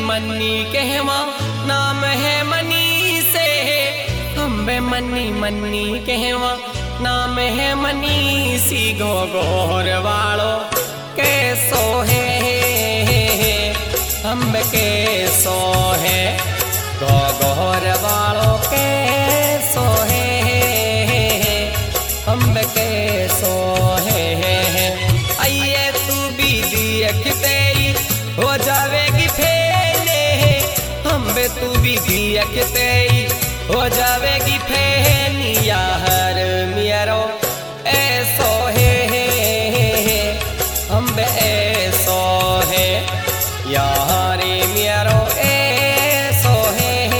मन्नी कहवा नाम है मनी से, अम्बे मन्नी मन्नी कहवा नाम है मनी सी घोघोर वालो कैसो है, अम्बे कैसो है घोघोर वालो कैसो है, अम्बे कैसो है। आइए तू भी देखते हो जावेगी फेले, अम्बे तू भी देखते हो जावेगी फेनी यार मियारो ऐसो है, अम्बे ऐसो है यार मियारो ऐसो है,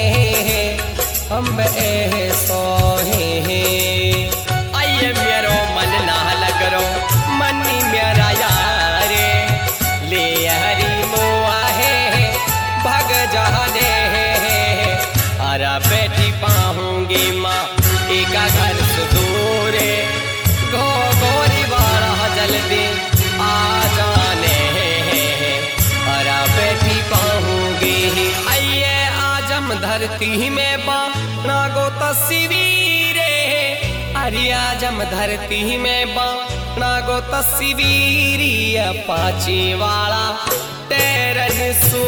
अम्बे ऐसो है। आइए मेरो मन ना लगरो मन्नी मेरा यारे ले हरी मोआ है भग जाने, अरा बेटी पाऊंगी माँ एका घर सुदूरे घोघोरी वाला जल्दी आ जाने, अरा बेटी पाऊंगी। आइए आज हम धरती में बाना गो तस्वीरे, अरे आज हम धरती में बाना गो तस्वीरी अपाची वाला तेरन सो,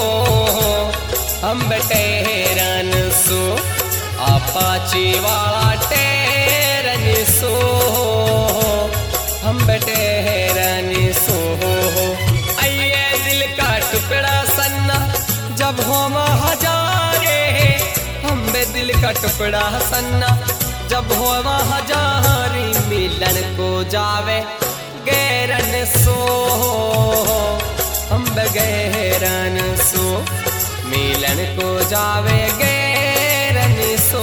हम टेरन सो अपाची वाला टेरन सो, हम टेरन सो। आइए दिल का टुकड़ा सन्ना जब हम हजारे, हम दिल का टुकड़ा सन्ना जब हम हजारी मिलन को जावे गैरन सो, हम गैरन सो मिलन को जावे गैरन सो,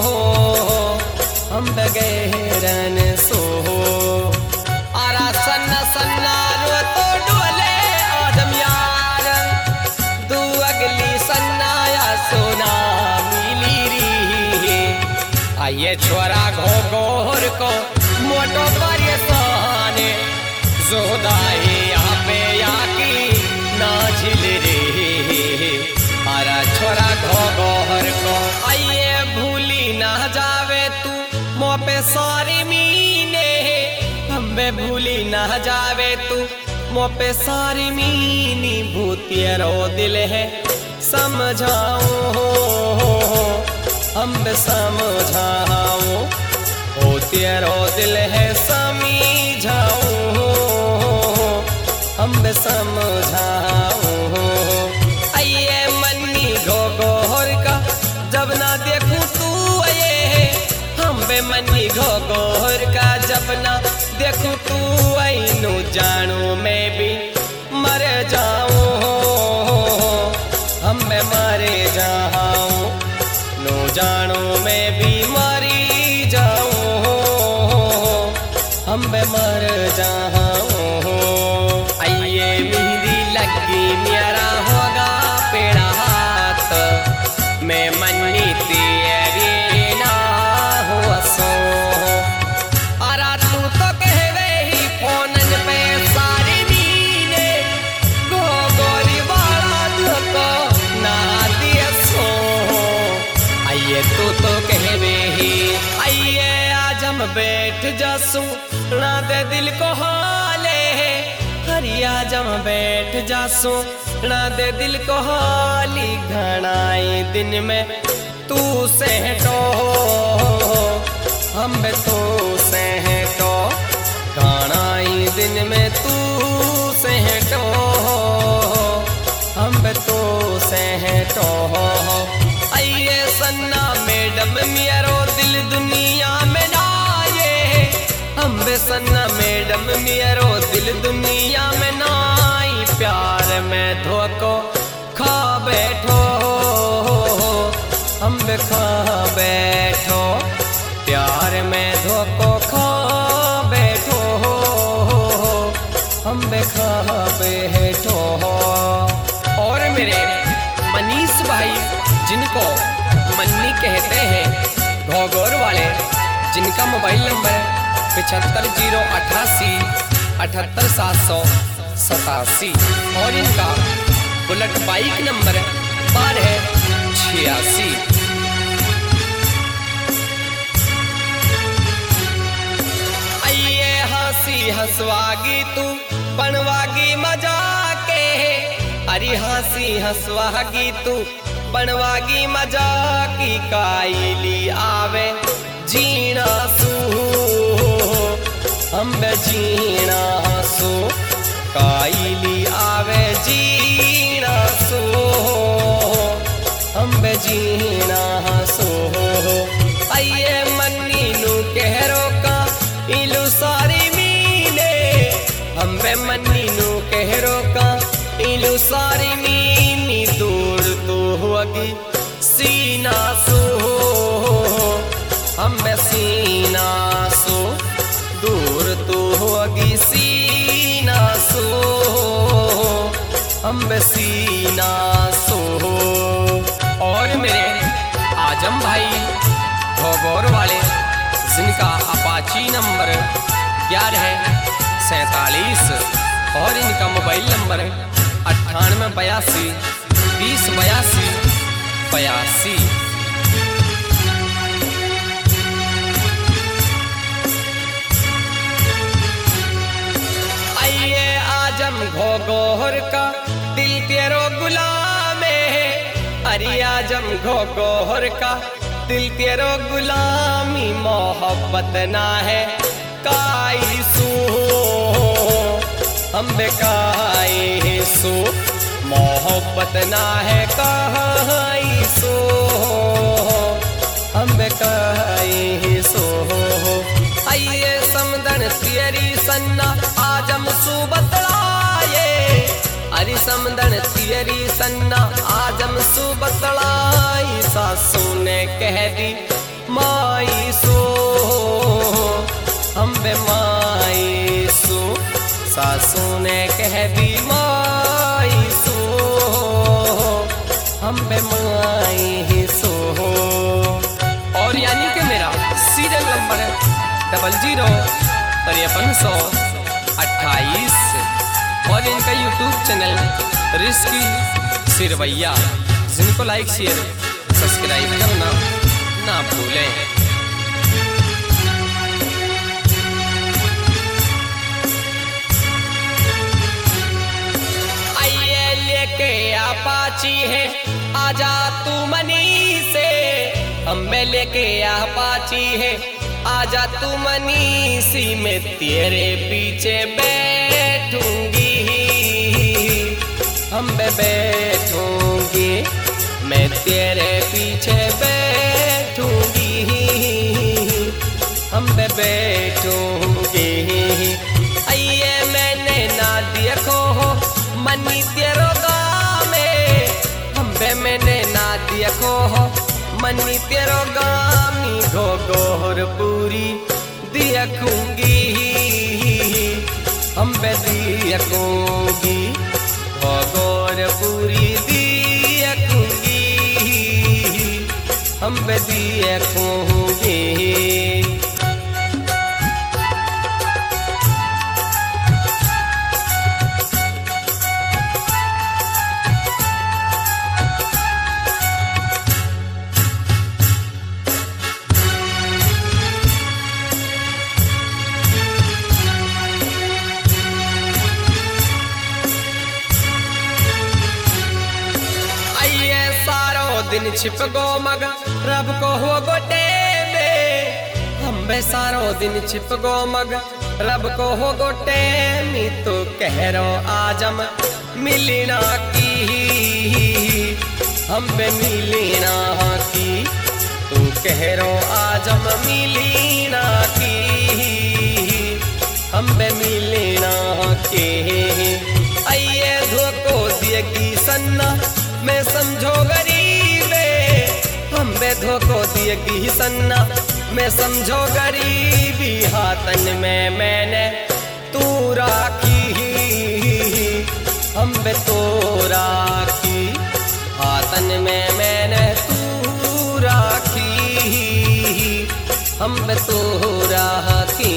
हम गैरन सो। आरा सन्ना सन्ना रो तो डोले आदम यार, दू अगली सन्ना या सोना मिली री। आइए छोरा घोघोर को मोटो परेशान जोदाई यहाँ पे आकी ना झिल रे, आरा छोरा घोघोर को। आइए भूली ना जावे तू मोह पे सारी मीने, अम्बे भूली ना जावे तू मोह पे सारी मीनी, भूतियरो दिल है समझाओ अम्बे समझाओ, ओ तेरो दिल है समझाओ अम्बे समझाओ। आइए मन्नी घोघोर का जब ना देखूं तू आए, अम्बे मन्नी घोघोर का जब ना देखूं तू आई, नु जानू मैं भी मर जाऊं, अम्बे मरे जाऊं, नो जानो मैं भी मरी जाऊं, हम मर जाऊं। आइए मेहंदी लगी मेरा होगा पेड़ा हाथ, मैं मन्नी तेरी ना हो सो, अरा तू तो कहवे ही फोनन पे सारी मीने घोघोरी वाला को ना दिया सो। आइए तू तो कहवे ही, आइए आज हम बैठ जासू ना दे दिल को हाले, हरी आज हम बैठ जासू ना दे दिल को हाली, घनाई दिन में तू सहटो हम तू सहटो, घनाई दिन में तू सहटो हम तू सहटो। आइए सन्ना मैडम मेरो दिल दुनिया में नाये, अम्बे सन्ना मैडम मेरो दिल दुनिया में नाई, प्यार में धोको खा बैठो अम्बे खा बैठो, प्यार में धोको खा बैठो अम्बे खा बैठो। और मेरे मनीष भाई जिनको मन्नी कहते हैं घोघोर वाले, जिनका मोबाइल नंबर 7508878787 और इनका बुलेट बाइक नंबर 1286। आइए हंसी हंसवागी तू बनवागी मजा के, अरे हंसी हंसवागी तू बनवागी मजा की काइली आवे जीना सू, हम जीना सो काइली आवे जीना सो, हम जीना सो। आइए मन्नी नू कहरो का इलू सारी मीने, हम मन्नी नू कहरो का इलू सारी मीनी दूर तो होगी सीना सो, हम सीना सो दूर तो होगी सीना सो, हम सीना सो। और मेरे आजम भाई भोगौर वाले जिनका अपाची नंबर 1147 और इनका मोबाइल नंबर 9882 2082 82। आइए आजम घोगोर का दिल तेरो गुलाम है, अरे आजम घोगोर का दिल तेरो गुलामी मोहब्बत ना है काई सो, हम बेकाई सो मोहब्बत ना है काई सो, हम बेकाई सो। आइए समदन तेरी सन्ना आजम सु बतलाए, अरे समदन तेरी सन्ना आजम सु बतलाई, सासू ने कह दी माई सो, हम बे माई सो, सासू ने कह दी माई सो, हम बे माई सो। और यानी कि मेरा सीरियल नंबर 005328 और इनका यूट्यूब चैनल रिस्की सिरवैया, जिनको लाइक शेयर सब्सक्राइब करना ना भूलें। आइए लेके अपाची है आजा तू मनी से, हमें लेके अपाची है आजा तू मनीसी, मैं तेरे पीछे बैठूंगी, हम बैठूंगी, मैं तेरे पीछे बैठूंगी, हम बैठूंगी। आइए मैंने ना देखो हो मनी तेरो गाँव में, हम मैंने ना देखो हो मनी तेरो गामी घोगोर पूरी देखूंगी, हम देखूंगी घोगोर पूरी देखूंगी, हम देखूंगी। दिन छिप गो मग रब को हो गोटे में, हम बे सारो दिन छिप गो मग रब को हो गोटे में, तो कह रो आजम मिलना की, हम बे मिलना की, तू कह रो आजम मिलना की, हम बे मिलना के। आइए धोखो दिएगी सन्ना मैं समझो गरीबे, हम बे धोखो दिएगी सन्ना मैं समझो गरीबी, हाथन में मैंने तू राखी, हम बे तो राखी, हाथन में मैंने तू राखी, हम बे तो राखी।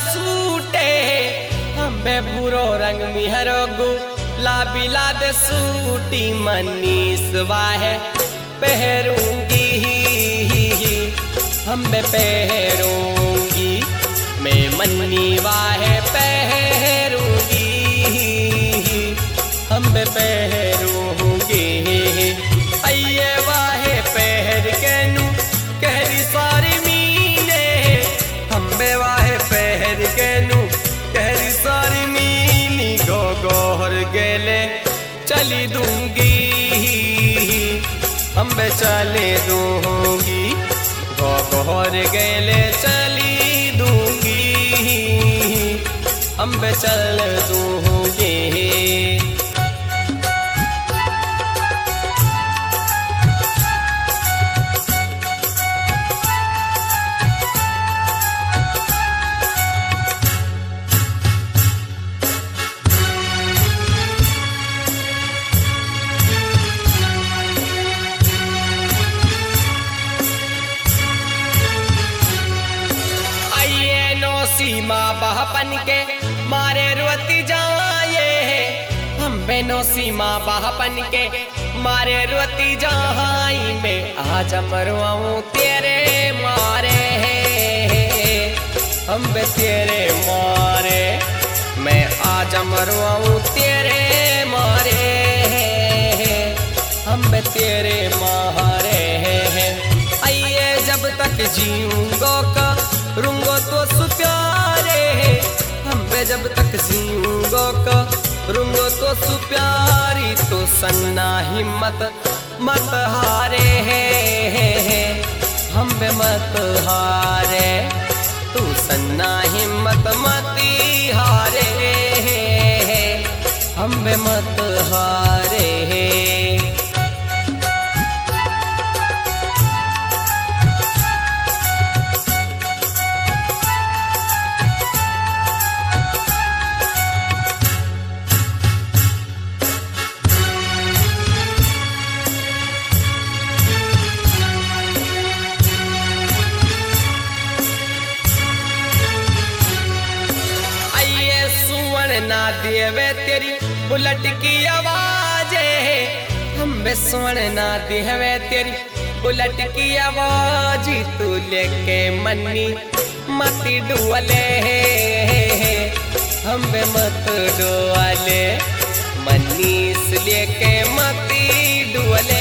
सूटे हमें बुरो रंग मिहरो गुलाबीला दे सूटी मनीस वाहे पहरूंगी हमें पहरूंगी मैं मन्नी वाहे पहरूंगी हमें पहरूंगी अये वाहे पहर के नू कहरी सारी मीने हमें वाहे पहर के नू कहरी सारी मीनी गोहर गेले चली दूंगी हमें चले दूंगी गोहर गेले चली दूंगी हमें चल दूंगी सीमा बहपन के मारे रोती जाए हम बेनो सीमा बहपन के मारे रोती जाए मैं आज मरवाऊं तेरे मारे हम बे तेरे मारे मैं आज मरवाऊं तेरे मारे हम बे तेरे मारे आइए जब तक जीऊंगो का रुंगो तो सुप्यारे हम बे जब तक जीऊंगो का रुंगो तो सुप्यारी तो सन्ना हिम्मत मत हारे हम बे मत हारे तू सन्ना हिम्मत मत हारे हम बे मत हारे ना देवे तेरी बुलेट की आवाज़ हम बे सुन ना देवे तेरी बुलेट की आवाज़ तू लेके मन्नी मती डुअले हम बे मत डुअले मनीस लेके मती डुअले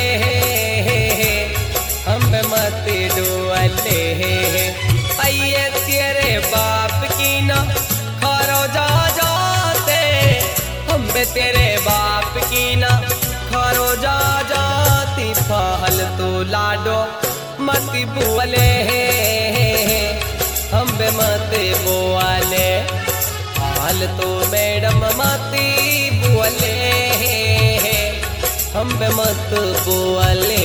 हम बे मती डुअले आइए तेरे बाप की ना खरो जा तेरे बाप की ना खरो जा जाती फहल तो लाडो मती बुअले हम बे मत बुअले हाल तो मैडम मती बुअले हम बे मत बुअले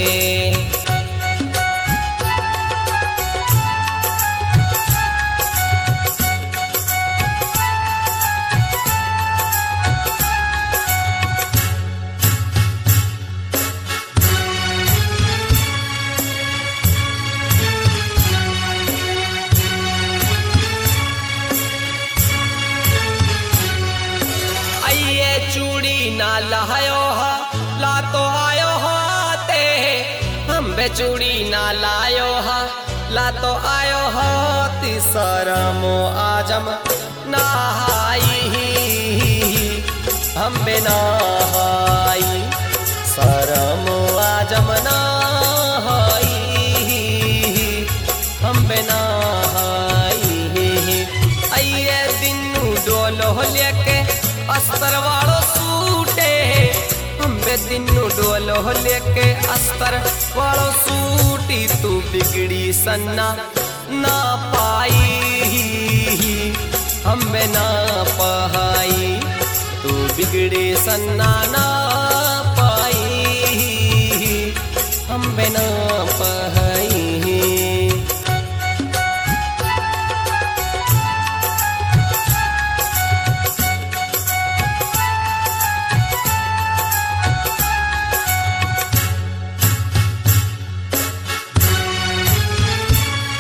चूड़ी ना लायो हा ला तो आयो हाते हम बे चूड़ी ना लायो हा ला तो आयो हाती सरमो आजम नहाई हम बे नहाई सरमो आजम नहाई हम बे नहाई आइए दिनू डोलो लेके अस्तर वालो सूटे हम बे दिनू डोलो लेके अस्तर वालो सूटी तू बिगड़ी सन्ना ना पाई हम बे ना पाई तू बिगड़ी सन्ना ना